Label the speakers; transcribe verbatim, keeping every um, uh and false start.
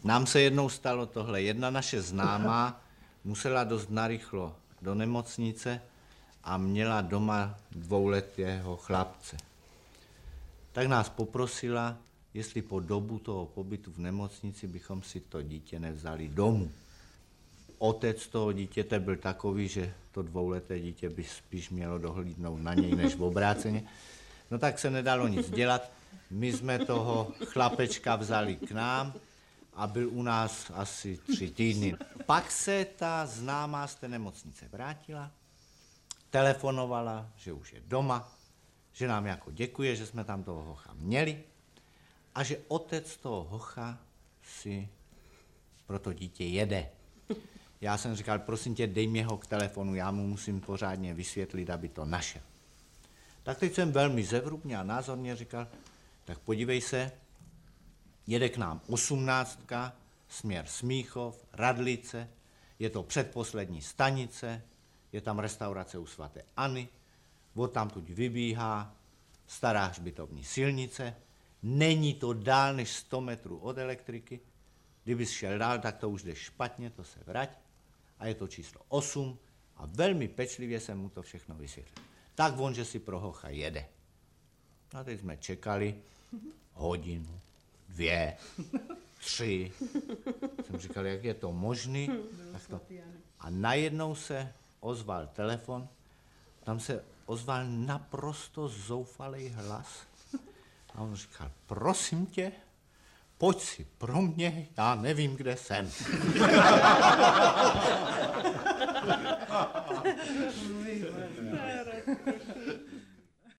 Speaker 1: Nám se jednou stalo tohle. Jedna naše známá musela dost narychlo do nemocnice a měla doma dvouletého chlapce. Tak nás poprosila, jestli po dobu toho pobytu v nemocnici bychom si to dítě nevzali domů. Otec toho dítěte byl takový, že to dvouleté dítě by spíš mělo dohlídnout na něj než v obráceně. No tak se nedalo nic dělat. My jsme toho chlapečka vzali k nám a byl u nás asi tři týdny. Pak se ta známá z té nemocnice vrátila, telefonovala, že už je doma, že nám jako děkuje, že jsme tam toho hocha měli a že otec toho hocha si pro to dítě jede. Já jsem říkal, prosím tě, dej mě ho k telefonu, já mu musím pořádně vysvětlit, aby to našel. Tak teď jsem velmi zevrubně a názorně říkal, tak podívej se, jede k nám osmnáctka, směr Smíchov, Radlice, je to předposlední stanice, je tam restaurace u svaté Anny, odtamtud vybíhá stará hřbitovní silnice, není to dál než sto metrů od elektriky, kdybys šel dál, tak to už jde špatně, to se vrať a je to číslo osm a velmi pečlivě jsem mu to všechno vysvětlil. Tak on, že si pro hocha jede. A teď jsme čekali hodinu, dvě, tři. Jsem říkal, jak je to možný. Tak to... A najednou se ozval telefon, tam se ozval naprosto zoufalý hlas. A on říkal, prosím tě, pojď si pro mě, já nevím, kde jsem.